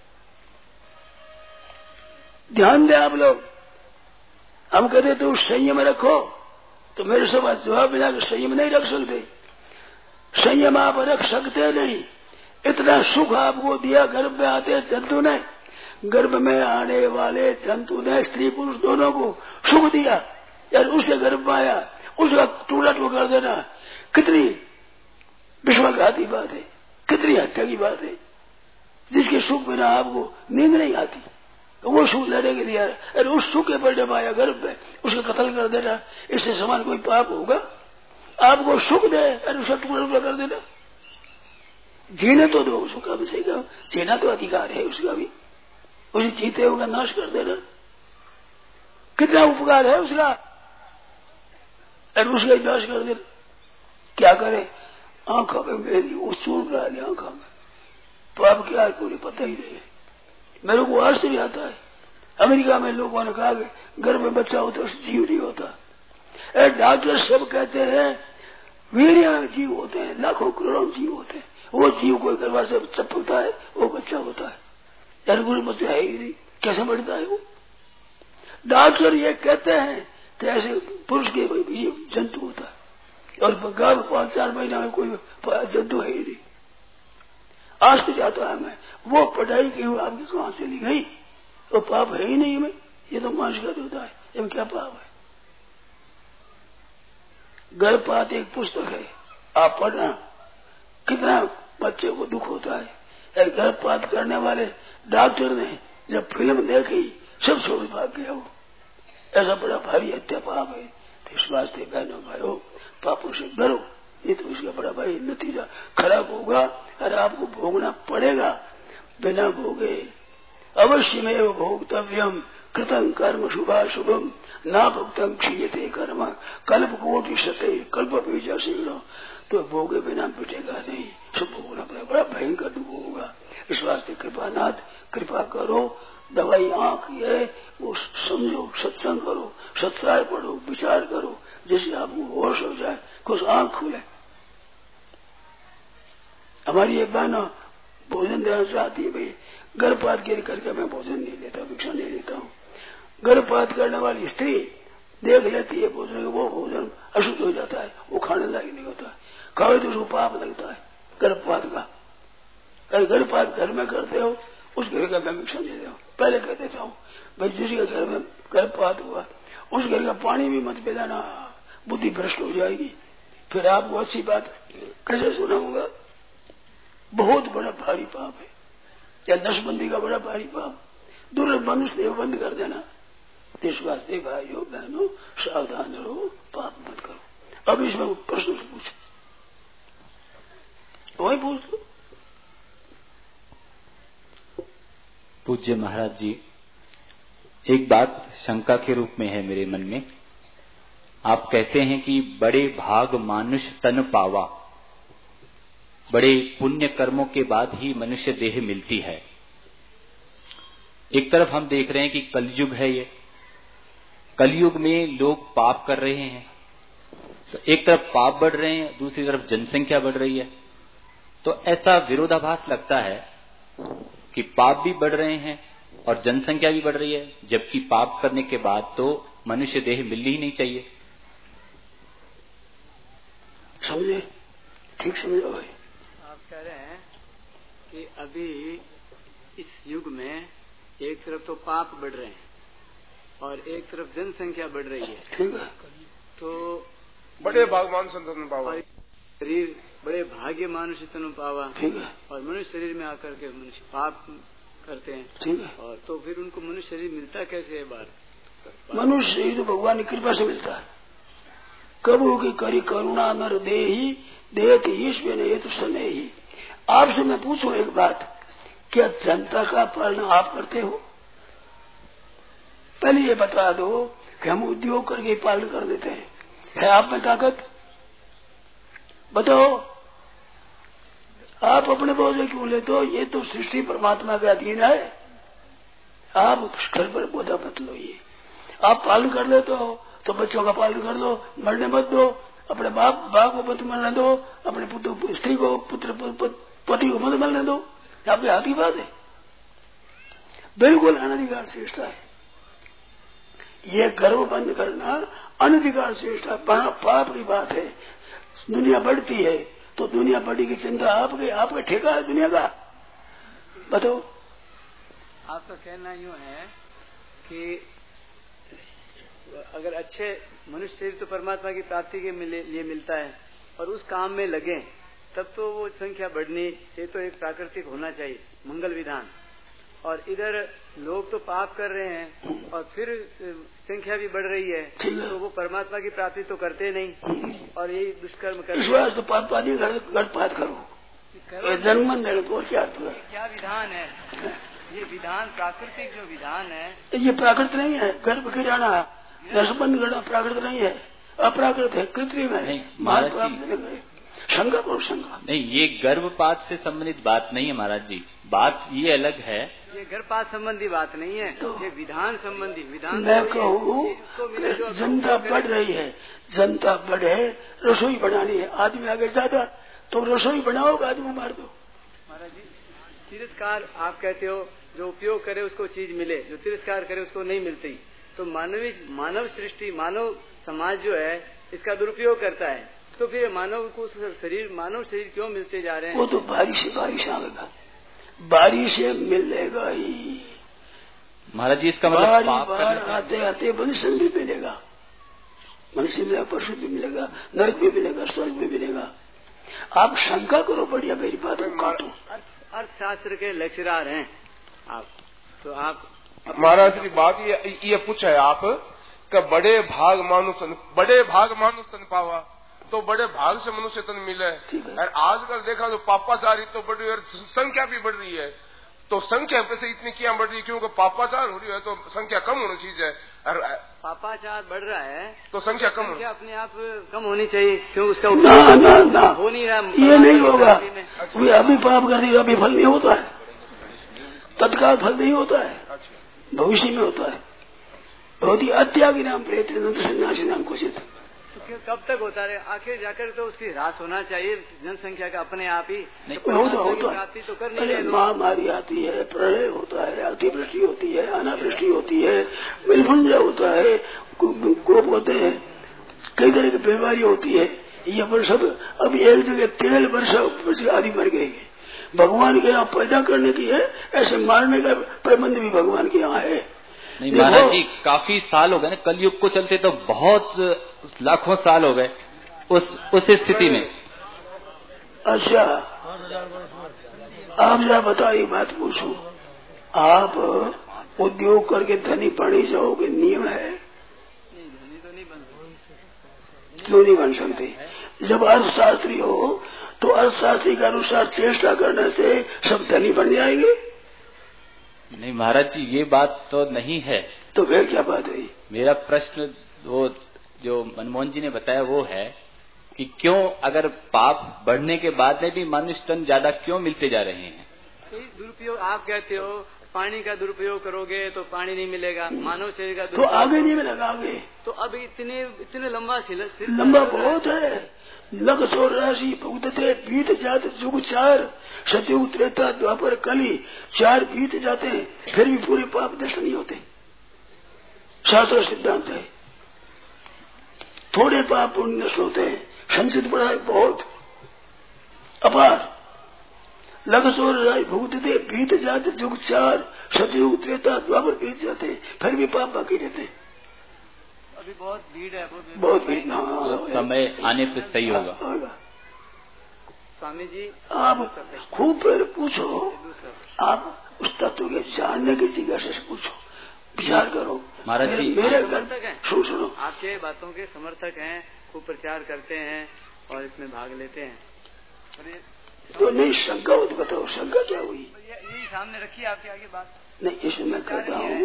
ध्यान दे आप लोग, हम कहते तो संयम रखो, तो मेरे सवाल जवाब मिला कि संयम नहीं रख सकते। संयम आप रख सकते नहीं। इतना सुख आपको दिया गर्भ में आते जंतु ने, गर्भ में आने वाले जंतु ने स्त्री पुरुष दोनों को सुख दिया, यार उससे गर्भ में आया, उसका टूटा टूट कर देना कितनी विश्वासघाती बात है, कितनी हत्या की बात है। जिसके सुख बिना आपको नींद नहीं आती, वो सुख लेने के लिए, अरे उस सुख के परिणाम में आया गर्भ में, उसका कत्ल कर देना, इससे समान कोई पाप होगा? आपको सुख दे अरे उसका टुकड़ा टुकड़ा कर देना। जीने तो दो, उसका भी सही कहो, जीना तो अधिकार है उसका भी, उसे जीते हुए नाश कर देना कितना उपकार है उसका, अरे उसका नाश कर देना। क्या करे, आंखों में मेरी वो चूर रहा है, आंखों में पाप क्या है कोई पता ही नहीं है। मेरे को आश्चर्य आता है, अमेरिका में लोगों ने कहा कि घर में बच्चा होता है उससे जीव नहीं होता। डॉक्टर सब कहते हैं वीर्य जीव होते हैं, लाखों करोड़ों जीव होते हैं, वो जीव कोई करवा से चपलता है, वो बच्चा होता है, यार कोई बच्चा है ही नहीं, कैसे बढ़ता है वो? डॉक्टर ये कहते हैं कि ऐसे पुरुष के जंतु होता है, और गाँव 5-4 महीना में कोई जंतु है ही नहीं। आश्चर्य आता है मैं, वो पढ़ाई की हुई आपकी कहां से ली गई? वो पाप है ही नहीं में, ये तो मानसिक होता है, ये क्या पाप है? गर्भपात एक पुस्तक है, आप पढ़ना, कितना बच्चे को दुख होता है। गर्भपात करने वाले डॉक्टर ने जब फिल्म देखी सब छोड़ भाग गया वो, ऐसा बड़ा भारी हत्या पाप है। तो इस वास्ते बहनों भाइयों पापों से डरो, ये तो इसका बड़ा भाई नतीजा खराब होगा और आपको भोगना पड़ेगा। बिना भोगे अवश्य में वो भोक्तव्यम कृतं कर्म शुभाशुभम ना भुक्तम क्षीयते कर्म कल्प कोटि सते कल्प बीजा शीघ्र। तो भोगे बिना मिटेगा नहीं, सब भोगना पड़ेगा, बड़ा भयंकर दुख होगा। इस वास्ते कृपानाथ कृपा करो, दवाई आंख है वो समझो, सत्संग करो, सत्साय पढ़ो, विचार करो, जैसे आपको होश हो जाए, कुछ आंख खुले। हमारी एक बहन भोजन देना चाहती है, भाई गर्भपात गिर करके मैं भोजन नहीं लेता, भिक्षा नहीं लेता हूँ। गर्भपात करने वाली स्त्री देख लेती है भोजन, वो भोजन अशुद्ध हो जाता है, वो खाने लायक नहीं होता है, खाओ तो उसको पाप लगता है गर्भपात का। अगर गर्भपात घर में करते हो उस घर का मैं भिक्षा नहीं देता। पहले कह देता हूँ भाई जिसके घर में गर्भपात हुआ उस घर का पानी भी मत पिलाना, बुद्धि भ्रष्ट हो जाएगी। फिर आपको अच्छी बात कैसे सुनाऊंगा? बहुत बड़ा भारी पाप है, या नशबंदी का बड़ा भारी पाप। दुर्लभ मनुष्य देव बंद कर देना। देशवासी भाइयों बहनों सावधान रहो, पाप मत करो। अब इसमें प्रश्न से पूछो, वही पूछ लो। पूज्य महाराज जी, एक बात शंका के रूप में है मेरे मन में। आप कहते हैं कि बड़े भाग मानुष तन पावा, बड़े पुण्य कर्मों के बाद ही मनुष्य देह मिलती है। एक तरफ हम देख रहे हैं कि कलयुग है, ये कलयुग में लोग पाप कर रहे हैं, तो एक तरफ पाप बढ़ रहे हैं, दूसरी तरफ जनसंख्या बढ़ रही है। तो ऐसा विरोधाभास लगता है कि पाप भी बढ़ रहे हैं और जनसंख्या भी बढ़ रही है, जबकि पाप करने के बाद तो मनुष्य देह मिलनी ही नहीं चाहिए। समझे? ठीक समझो भाई। आप कह रहे हैं कि अभी इस युग में एक तरफ तो पाप बढ़ रहे हैं और एक तरफ जनसंख्या बढ़ रही है। ठीक है। तो बड़े भागवान संतन पावा, शरीर बड़े भाग्य मानुष तनु पावा। ठीक है। और मनुष्य शरीर में आकर के मनुष्य पाप करते हैं। ठीक है। और तो फिर उनको मनुष्य शरीर मिलता कैसे है? बार मनुष्य शरीर तो भगवान की कृपा से मिलता है। कबू की करी करुणा नर देही देत ईश्वर ने तो सने ही। आपसे मैं पूछूं एक बात, क्या जनता का पालन आप करते हो? पहले ये बता दो कि हम उद्योग करके पालन कर देते हैं। है आप में ताकत? बताओ। आप अपने बोझे क्यों लेते हो? ये तो सृष्टि परमात्मा के अधीन है। आप घर पर बोझा मत लो। ये आप पालन कर लेते हो तो बच्चों का पालन कर लो, मरने मत दो। अपने बाप को मत मरने दो, अपने पुत्र स्त्री को पुत्र पति को मत मरने दो। आपके हाथ की बात है, बिल्कुल अनधिकार श्रेष्ठ है। ये गर्व बंद करना अनधिकार श्रेष्ठ है, पाप की बात है। दुनिया बढ़ती है तो दुनिया बढ़ी की चिंता आपके ठेका है दुनिया का? बताओ। आपका कहना यूँ है कि अगर अच्छे मनुष्य शरीर तो परमात्मा की प्राप्ति के लिए मिलता है और उस काम में लगे तब तो वो संख्या बढ़नी, ये तो एक प्राकृतिक होना चाहिए मंगल विधान। और इधर लोग तो पाप कर रहे हैं और फिर संख्या भी बढ़ रही है, तो वो परमात्मा की प्राप्ति तो करते नहीं और यही दुष्कर्म करते। विश्वास तो पाप आदि घटपात करो, जन्म क्या विधान है ये? विधान प्राकृतिक जो विधान है, ये प्राकृत नहीं है। गर्भ गिराना रसबंद करना प्राकृत नहीं है, अप्राकृत है, कृत्रिम है। शंका करो, शंका नहीं। ये गर्भपात से संबंधित बात नहीं है महाराज जी, बात ये अलग है। ये गर्भपात संबंधी बात नहीं है, तो ये विधान संबंधी विधान। मैं कहूँ जनता बढ़ रही है, जनता बढ़े, रसोई बनानी है, आदमी आगे ज्यादा तो रसोई बनाओ, आदमी मार दो। महाराज जी, तिरस्कार आप कहते हो, जो उपयोग करे उसको चीज मिले, जो तिरस्कार करे उसको नहीं मिलती। तो मानव सृष्टि, मानव समाज जो है इसका दुरुपयोग करता है, तो फिर मानव शरीर क्यों मिलते जा रहे हैं? वो तो बारिश आएगा, बारिश से मिलेगा ही महाराज जी। इसका मतलब बार आते आते मनुष्य भी मिलेगा, मनुष्य मिलेगा, पशु भी मिलेगा, नरक भी मिलेगा, स्वर्ग भी मिलेगा। आप शंका करो, बढ़िया मेरी बात को काटो। अर्थशास्त्र के लेक्चरार हैं आप, तो आप महाराज की बात ये पूछा है आप कि बड़े भाग मानुष तन पावा, तो बड़े भाग से मनुष्य तन मिले। और आजकल देखा तो पापाचारी तो बढ़ रही है, संख्या भी बढ़ रही है। तो संख्या वैसे इतनी क्या बढ़ रही है? क्योंकि पापाचार हो रही है तो संख्या कम होनी चाहिए। और पापाचार बढ़ रहा है तो संख्या कम अपने आप कम होनी चाहिए, क्यों? उसका ना हो नहीं रहा, ये नहीं होगा। अभी पाप कर दिया, अभी फल नहीं होता है, तत्काल फल नहीं होता है, भविष्य में होता है। बहुत ही अत्यागी नाम प्रेत सन्यासी नाम घोषित। तो कब तक होता रहे? आखिर जाकर तो उसकी ह्रास होना चाहिए जनसंख्या का अपने आप ही। तो करनी महामारी आती है, प्रलय होता है, अतिवृष्टि होती है, अनावृष्टि होती है, बिलफुंजा होता है, कोप होते हैं, कई तरह की बीमारी होती है। ये पर सब अभी एक जगह 13 वर्ष आदि मर गए। भगवान के यहाँ पैदा करने की है, ऐसे मारने का प्रबंध भी भगवान के यहाँ है। नहीं महाराज जी, काफी साल हो गए ना कलयुग को चलते, तो बहुत लाखों साल हो गए। उस स्थिति में। अच्छा, आप जरा बताइए, बात पूछो, आप उद्योग करके धनी पढ़ी जाओगे, नियम है? क्यों नहीं बन सकते? जब अर्थशास्त्री हो तो अर्थशास्त्री के अनुसार चेष्टा करने से सब धनी बन जाएंगे? नहीं महाराज जी, ये बात तो नहीं है। तो फिर क्या बात है? मेरा प्रश्न वो जो मनमोहन जी ने बताया वो है कि क्यों अगर पाप बढ़ने के बाद में भी मनुष्य तन ज्यादा क्यों मिलते जा रहे हैं? दुरुपयोग आप कहते हो, पानी का दुरुपयोग करोगे तो पानी नहीं मिलेगा, मानव शरीर का तो आगे नहीं मिलेगा। आगे तो अब इतने लंबा बहुत है। लग सो राशि भुगतते बीत जाते जुग चार, सतयुग त्रेता द्वापर कली, 4 बीत जाते हैं फिर भी पूरे पाप नष्ट नहीं होते। शास्त्र सिद्धांत है, थोड़े पाप पुण्य नष्ट होते हैं, संचित पड़ा है बहुत अपार। लग सो राशि भुगतते बीत जाते जुग चार, सतयुग त्रेता द्वापर बीत जाते हैं फिर भी पाप बाकी रहते हैं। अभी बहुत भीड़ है, बहुत भीड़। तो समय आने पर सही होगा। स्वामी जी आप खूब फिर पूछो, आप उस तत्व के जानने की जिज्ञासा से पूछो, विचार करो। महाराज जी मेरे सुनो, आपके बातों के समर्थक हैं, खूब प्रचार करते हैं और इसमें भाग लेते हैं। तो नहीं शंका हो तो बताओ, शंका क्या हुई? यही सामने रखिए आपके आगे बात। नहीं, इसमें मैं कहता हूँ,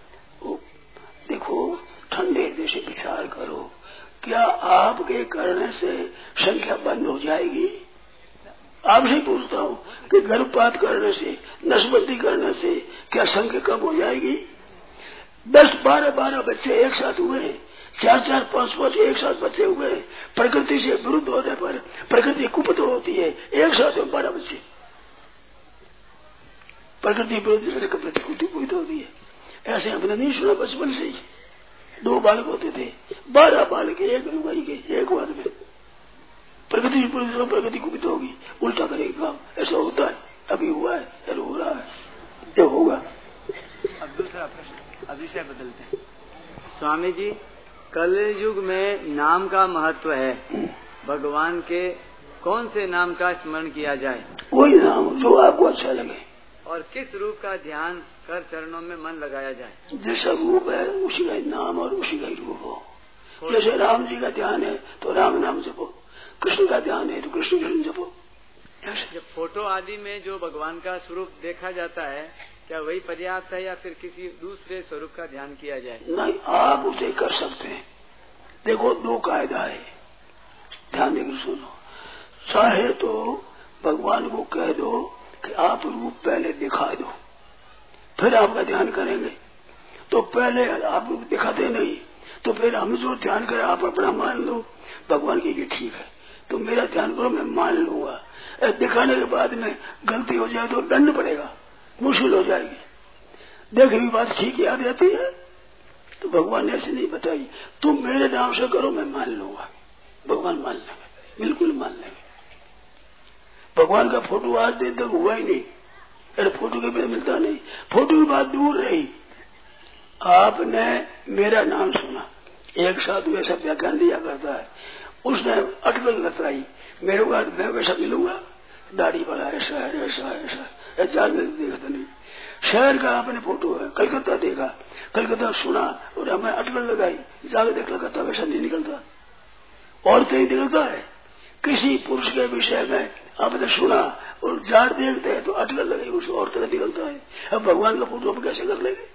देखो ठंडे दिल से विचार करो, क्या आपके करने से संख्या बंद हो जाएगी? आपसे पूछता हूँ कि गर्भपात करने से, नसबंदी करने से क्या संख्या कम हो जाएगी? 10-12 बच्चे एक साथ हुए, 4-4, 5-5 एक साथ बच्चे हुए, प्रकृति से विरुद्ध होने पर प्रकृति कुपित होती है, एक साथ 12 बच्चे, प्रकृति विरुद्ध कुपित होती है। ऐसे हमने नहीं सुना बचपन से ही, 2 बालक होते थे, 12 बालक एक लुगाई के एक बार में, प्रकृति कुपित होगी, उल्टा करेगा काम। ऐसा होता है, अभी हुआ है, ऐसा हो रहा है, ये होगा। अब दूसरा प्रश्न, अब विषय बदलते हैं। स्वामी जी, कलयुग में नाम का महत्व है, भगवान के कौन से नाम का स्मरण किया जाए? वही नाम जो आपको अच्छा लगे। और किस रूप का ध्यान कर चरणों में मन लगाया जाए? जैसा रूप है उसी का नाम और उसी का रूप हो। जैसे राम जी का ध्यान है तो राम नाम जपो, कृष्ण का ध्यान है तो कृष्ण कृष्ण जपो। जब फोटो आदि में जो भगवान का स्वरूप देखा जाता है, क्या वही पर्याप्त है या फिर किसी दूसरे स्वरूप का ध्यान किया जाए? नहीं, आप उसे कर सकते हैं। देखो 2 कायदा है, ध्यान देकर सुनो। चाहे तो भगवान को कह दो कि आप रूप पहले दिखा दो, फिर आपका ध्यान करेंगे। तो पहले आप रूप दिखाते नहीं, तो फिर हम जो ध्यान करें आप अपना मान लो, भगवान की ठीक है तो मेरा ध्यान करो, मैं मान लूंगा। दिखाने के बाद में गलती हो जाए तो दंड पड़ेगा, मुश्किल हो जाएगी। देखने की बात ठीक याद रहती है, तो भगवान ने ऐसे नहीं बताई, तुम मेरे नाम से करो मैं मान लूंगा। भगवान मान लेंगे, बिल्कुल मान लेंगे। भगवान का फोटो आज दिन तक हुआ ही नहीं, अरे फोटो के बिना मिलता नहीं। फोटो की बात दूर रही, आपने मेरा नाम सुना, एक साधु ऐसा व्याख्यान दिया करता है, उसने अटकल बताई, मेरे बाद मैं वैसा मिलूंगा, दाढ़ी वाला ऐसा है, ऐसा है, ऐसा है, 4 दिन देखता नहीं। शहर का आपने फोटो है, कलकत्ता देखा, कलकत्ता सुना और हमें अटकल लगाई, जाकर देख कलकत्ता वैसा नहीं निकलता, और कहीं निकलता है। किसी पुरुष के विषय में आपने सुना और जार देखते हैं तो अटकल लगे, उस और तरह निकलता है। अब भगवान का फोटो हम कैसे कर लेंगे?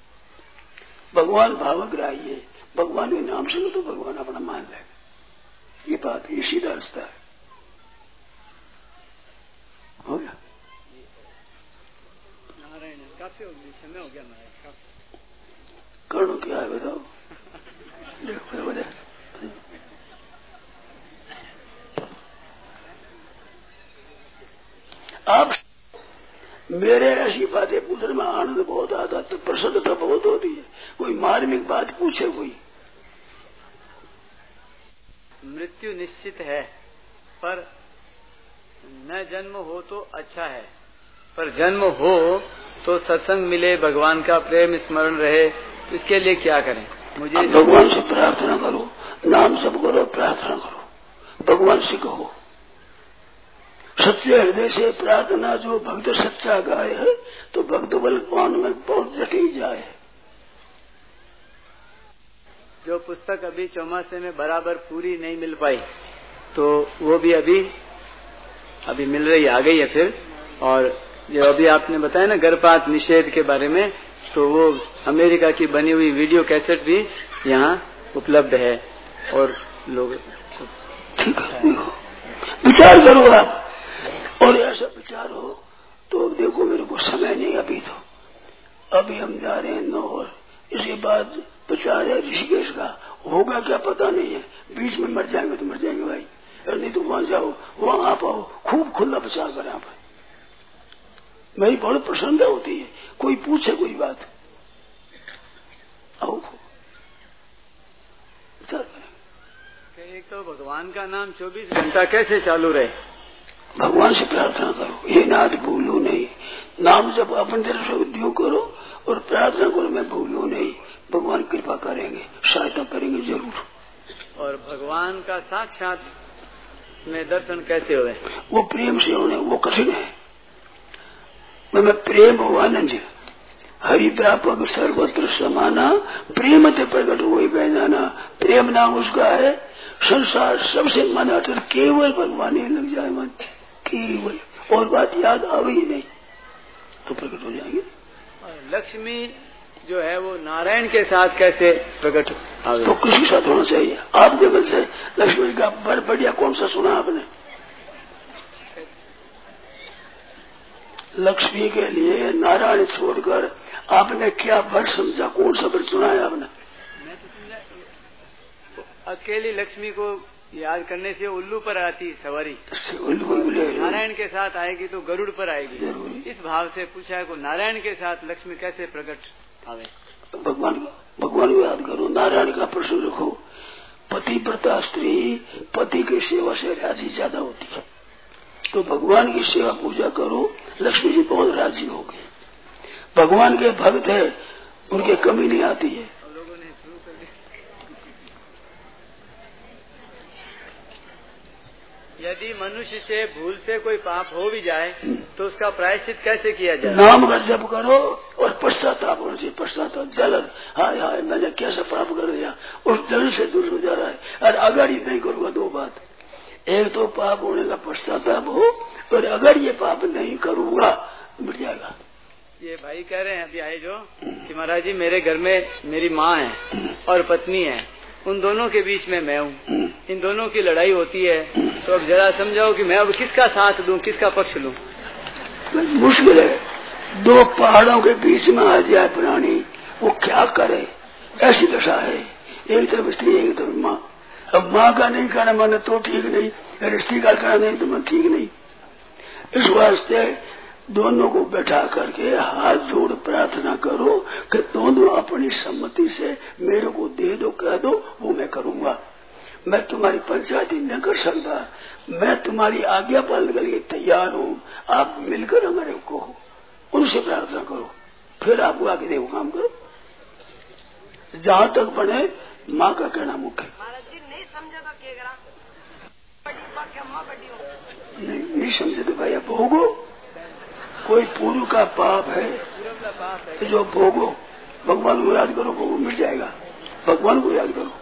भगवान भावग्राही है, भगवान के नाम से तो भगवान अपना मान लेगा। ये बात, ये सीधा रास्ता है। हो गया? नारायण काफी हो गया, समय हो गया महाराज। करो क्या है बताओ? देखो आप मेरे ऐसी बातें पूछने में आनंद बहुत आता, तो प्रसन्नता बहुत होती है। कोई मार्मिक बात पूछे, कोई मृत्यु निश्चित है, पर न जन्म हो तो अच्छा है, पर जन्म हो तो सत्संग मिले, भगवान का प्रेम स्मरण रहे, तो इसके लिए क्या करें? मुझे भगवान से प्रार्थना करो, नाम सब करो, प्रार्थना करो, भगवान से कहो। सच्चे हृदय से प्रार्थना जो भक्त सच्चा गाय है तो भक्त बल पान में बहुत जटी जाए। जो पुस्तक अभी चौमासे में बराबर पूरी नहीं मिल पाई तो वो भी अभी मिल रही, आ गई है फिर। और जो अभी आपने बताया ना गर्भपात निषेध के बारे में, तो वो अमेरिका की बनी हुई वीडियो कैसेट भी यहाँ उपलब्ध है। और लोग ठीक है, विचार करो आप। और ऐसा विचार हो तो देखो मेरे को समय नहीं अभी हम जा रहे हैं नौहर, इसके बाद प्रचार है ऋषिकेश का, होगा क्या पता नहीं है। बीच में मर जाएंगे तो मर जाएंगे भाई, और नहीं तो वहां जाओ, वहां आप आओ, खूब खुला प्रचार करें आप। मेरी बहुत प्रसन्नता होती है, कोई पूछे कोई बात, आओ विचार करें। एक तो भगवान का नाम 24 घंटा कैसे चालू रहे, भगवान से प्रार्थना करो, ये नाथ भूलो नहीं। नाम जब अपनी तरफ से उद्योग करो और प्रार्थना करो, मैं भूलो नहीं, भगवान कृपा करेंगे, सहायता करेंगे जरूर। और भगवान का साक्षात में दर्शन कैसे हुए? वो प्रेम से होने, वो कठिन है। मैं प्रेम हो आनंद, हरि व्यापक सर्वत्र समाना, प्रेम ते प्रकट हो पहचाना। प्रेम नाम उसका है, संसार सबसे मन अटर, केवल भगवान ही लग जाए मन, केवल, और बात याद आवे ही नहीं तो प्रकट हो जाएंगे। लक्ष्मी जो है वो नारायण के साथ कैसे प्रकट आवे? तो किसी साथ होना चाहिए। आप जगत से लक्ष्मी का बड़ बढ़िया कौन सा सुना आपने? लक्ष्मी के लिए नारायण छोड़कर आपने क्या वर्ड समझा, कौन सा वर्ड सुना है आपने? मैं तो समझा अकेली लक्ष्मी को याद करने से उल्लू पर आती सवारी, नारायण के साथ आएगी तो गरुड़ पर आएगी। इस भाव से पूछा है को नारायण के साथ लक्ष्मी कैसे प्रकट आवे? भगवान को याद करो, नारायण का प्रश्न रखो। पतिव्रता स्त्री पति की सेवा से राजी ज्यादा होती है, तो भगवान की सेवा पूजा करो, लक्ष्मी जी बहुत राजी होगी। भगवान के भक्त है, उनके कमी नहीं आती है। लोगों ने शुरू कर दिया। यदि मनुष्य से भूल से कोई पाप हो भी जाए तो उसका प्रायश्चित कैसे किया जाए? नाम का जप करो और पश्चाताप होना चाहिए। पश्चाताप, जलन, हाय हाय मैंने कैसा पाप कर दिया, उस जलन से दूर हो जा रहा है। और अगर ये नहीं करूंगा, दो बात, एक तो पाप होने का पश्चाताप हो, और अगर ये पाप नहीं करूंगा मिट जाएगा। ये भाई कह रहे हैं अभी आए जो कि महाराज जी मेरे घर में मेरी माँ है और पत्नी है, उन दोनों के बीच में मैं हूँ, इन दोनों की लड़ाई होती है, तो अब जरा समझाओ कि मैं अब किसका साथ लूँ, किसका पक्ष लूँ? मुश्किल है। दो पहाड़ों के बीच में आ जाए प्राणी, वो क्या करे, ऐसी दशा है। एक तरफ स्त्री, एक तरफ माँ। अब माँ का नहीं कहना माने तो ठीक नहीं, अगर स्त्री का कहना नहीं तो मैं ठीक नहीं। इस वास्ते दोनों को बैठा करके हाथ जोड़ प्रार्थना करो कि दोनों अपनी सम्मति से मेरे को दे दो, कह दो, वो मैं करूंगा। मैं तुम्हारी पंचायती न कर सकता, मैं तुम्हारी आज्ञा पालन के लिए तैयार हूँ, आप मिलकर हमारे को उनसे प्रार्थना करो, फिर आप आगे देखो काम करो। जहाँ तक बने माँ का कहना मुख्य। नहीं समझे तो भाई भोगो, कोई पूर्व का पाप है तो जो भोगो, भगवान को याद करो, भोगो मिट जाएगा। भगवान को याद करो।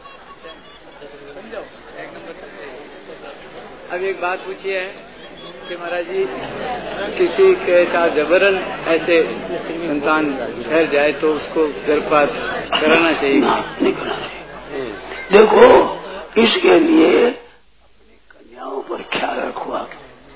अब एक बात पूछी है कि महाराज जी किसी के साथ जबरन ऐसे संतान ठहर जाए तो उसको गर्भपात कराना चाहिए? नहीं कराना चाहिए। देखो इसके लिए कन्याओं पर ख्याल रखो। आप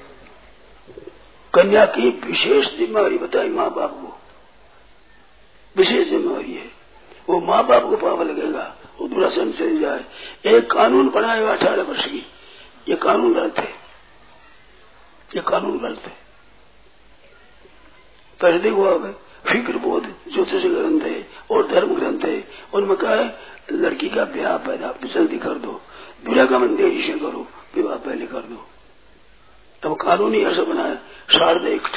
कन्या की विशेष जिम्मेवारी बताई माँ बाप को, विशेष जिम्मेवारी है। वो माँ बाप को पाप लगेगा, वो दुरासन से जाए। एक कानून बनाएगा 18 वर्ष की, ये कानून गलत है, ये कानून गलत है। पहले देखो आप फिक्र बोध ज्योतिष ग्रंथ है और धर्म ग्रंथ है, उनमें कहा है लड़की का ब्याह पैदा जल्दी कर दो, दूल्हा का मन देरी से करो, विवाह पहले कर दो। तब कानून ही ऐसा बनाया शारदा एक्ट,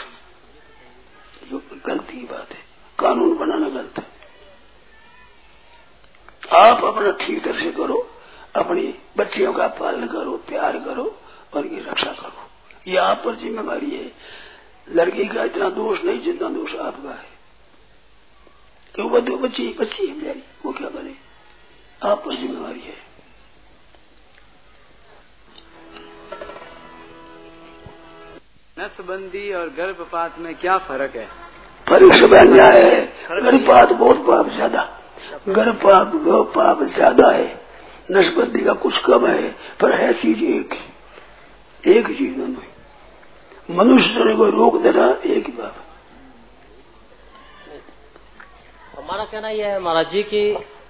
गलती की बात है, कानून बनाना गलत है। आप अपना ठीक तरह से करो, अपनी बच्चियों का पालन करो, प्यार करो और इनकी रक्षा करो। ये आप पर जिम्मेवारी है। लड़की का इतना दोष नहीं जितना दोष आपका है, क्यों बच्ची बच्ची है प्यारी, वो क्या करे, आप पर जिम्मेवारी है। नसबंदी और गर्भपात में क्या फर्क है? फर्क सब अन्याय है। गर्भपात बहुत पाप ज्यादा, गर्भपात पाप ज्यादा है, नसबंदी का कुछ कम है, पर है चीज एक ही चीज दोनों। मनुष्य को रोक देना एक ही बात। हमारा कहना यह है महाराज जी की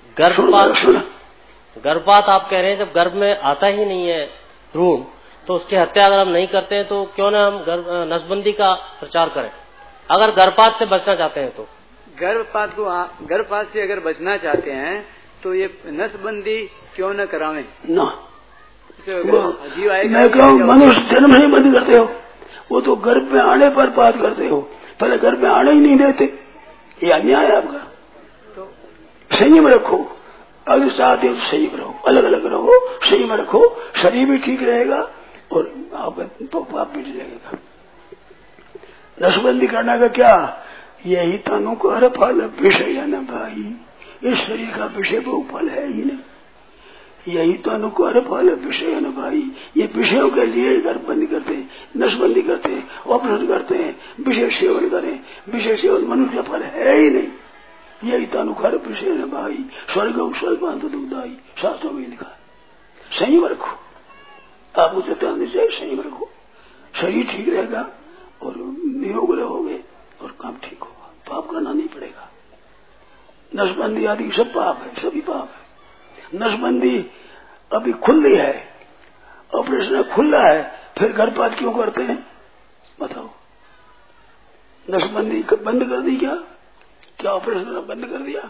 गर्भपात आप कह रहे हैं, जब गर्भ में आता ही नहीं है भ्रूण, तो उसकी हत्या अगर हम नहीं करते हैं तो क्यों ना हम नसबंदी का प्रचार करें, अगर गर्भपात से बचना चाहते हैं तो। गर्भपात से अगर बचना चाहते हैं तो ये नसबंदी क्यों न करावें ना। जीव आएगा, मैं कहूँ मनुष्य जन्म नहीं बंद करते हो, वो तो गर्भ में आने पर बात करते हो, पहले गर्भ में आने ही नहीं देते। ये अन्याय है आपका। तो संयम रखो, अगर चाहते हो संयम रहो, अलग अलग रहो, संयम रखो, शरीर भी ठीक रहेगा और आपका पाप भी लगेगा। नसबंदी करने का क्या, यही तनु को हर फल विषय न भाई, इस शरीर का विषय वो फल है ही नहीं, यही तो अनुकूल फल विषय न भाई। ये विषयों के लिए गर्भबंदी करते हैं, नसबंदी करते हैं, ऑपरेशन करते हैं, विषय सेवन करें, विषय सेवन मनुष्य फल है ही नहीं, यही तो अनुकूल विषय न भाई। स्वर्ग स्वल्पांत दुखदाई, शास्त्रों में लिखा है। संयम रखो, आप उसे चाहिए संयम रखो, शरीर ठीक रहेगा और निरोग रहोगे और काम ठीक होगा, पाप करना नहीं पड़ेगा। नसबंदी आदि सब पाप है, सभी पाप है। नसबंदी अभी खुली है, ऑपरेशन खुला है, फिर गर्भपात क्यों करते हैं बताओ? नसबंदी बंद कर दी क्या ऑपरेशन बंद कर दिया?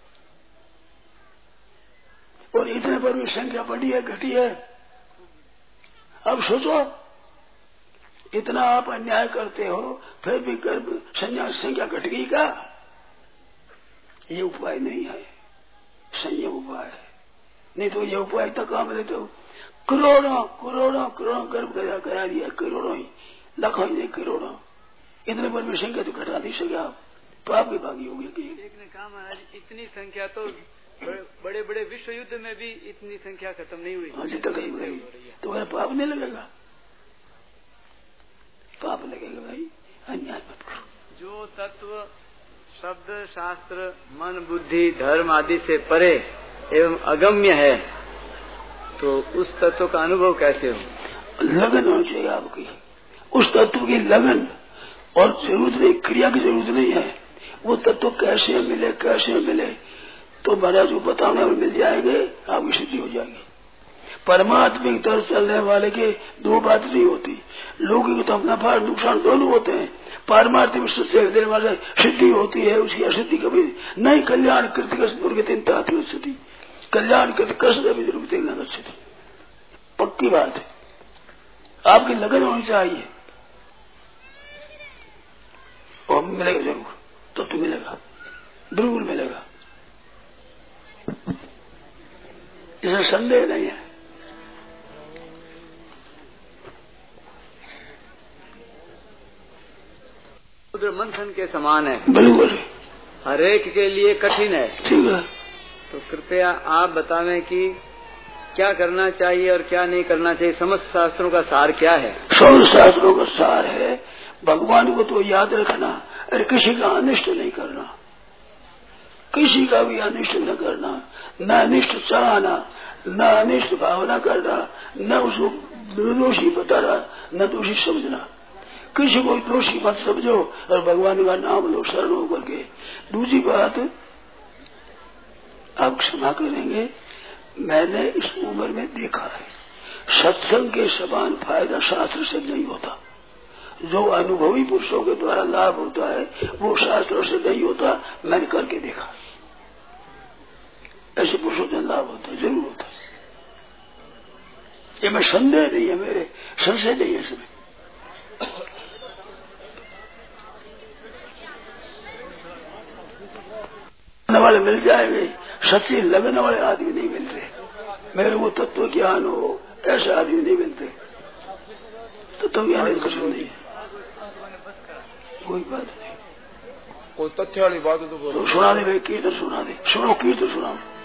और इतने पर भी संख्या बढ़ी है घटी है। अब सोचो, इतना आप अन्याय करते हो फिर भी गर्भ संख्या घट गई का? ये उपाय नहीं है, संयम उपाय है। नहीं तो ये उपाय तक काम देते हो, करोड़ों करोड़ों करोड़ों गर्भ करा दिया, करोड़ों ही, लाखों ही नहीं करोड़ों, इतने पर भी संख्या तो घटा नहीं सके आप, पाप भी भागी हो गए। एक ने कहा महाराज इतनी संख्या तो बड़े बड़े विश्व युद्ध में भी इतनी संख्या खत्म नहीं हुई, अभी तक नहीं हुई, तो वह पाप नहीं लगेगा? पाप लगेगा भाई, अन्याय मत करो। जो तत्व शब्द शास्त्र मन बुद्धि धर्म आदि से परे एवं अगम्य है, तो उस तत्व का अनुभव कैसे हो? लगन होनी चाहिए आपकी, उस तत्व की लगन, और जरूरत नहीं, क्रिया की जरूरत नहीं है। वो तत्व कैसे मिले तो महाराज को बताने में मिल जाएंगे, आपकी सिद्धि हो जाएगी। परमात्मिक तरफ चलने वाले के दो बात नहीं होती, लोगों को तो अपना फायदा नुकसान दोनों होते हैं। पारमार्थिक से देने वाले सिद्धि होती है, उसकी असिद्धि कभी नहीं। कल्याण कृत सिद्धि, कल्याण कृत कृष्ण, पक्की बात है। आपकी लगन होनी चाहिए और मिलेगा जरूर, तो मिलेगा, बिल्कुल मिलेगा, इसमें संदेह नहीं है। समुद्र मंथन के समान है, बिल्कुल, हर एक के लिए कठिन है। ठीक है, तो कृपया आप बतावें कि क्या करना चाहिए और क्या नहीं करना चाहिए, समस्त शास्त्रों का सार क्या है? समस्त शास्त्रों का सार है भगवान को तो याद रखना, अरे किसी का अनिष्ट नहीं करना, किसी का भी अनिष्ट न करना, न अनिष्ट चाहना, न अनिष्ट भावना करना, न उसको दोषी बताना, न दोषी समझना। किसी को दोषी मत समझो और भगवान का नाम लो शरण होकर के। दूसरी बात, आप क्षमा करेंगे, मैंने इस उम्र में देखा है, सत्संग के समान फायदा शास्त्र से नहीं होता। जो अनुभवी पुरुषों के द्वारा लाभ होता है वो शास्त्रों से नहीं होता, मैंने करके देखा। ऐसे पुरुषों से लाभ होता है, जरूर होता है, ये मैं संदेह नहीं है, मेरे संशय नहीं है इसमें। वाले मिल जाएंगे, सच्ची लगन वाले आदमी नहीं मिल रहे। मेरे को तत्व ज्ञान हो, ऐसे आदमी नहीं मिलते। तत्व ज्ञान कुछ नहीं है, कोई बात नहीं। कोई तथ्य वाली बात तो बोलो। सुना दे भाई, कीर्तन सुना दे, सुनो कीर्तन सुना।